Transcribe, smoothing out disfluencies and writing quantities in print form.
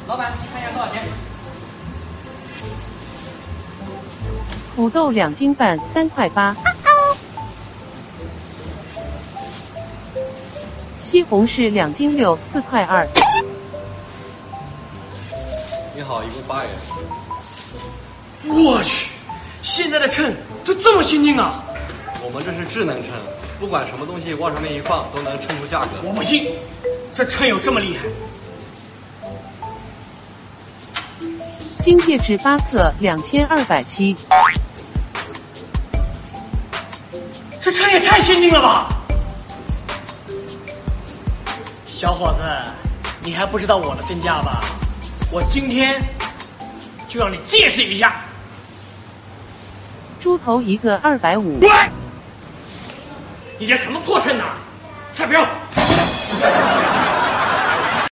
老板，看一下多少钱？ 土豆2斤半，3块8。西红柿2斤6，4块2。 你好，一共8元。 我去，现在的秤都这么先进啊！ 我们这是智能秤，不管什么东西往上面一放，都能称出价格。 我不信，这秤有这么厉害？ 金戒指8克，2270。 这秤也太先进了吧！小伙子，你还不知道我的身价吧？我今天就让你见识一下。 猪头1个250。 你这什么破秤啊！菜瓢！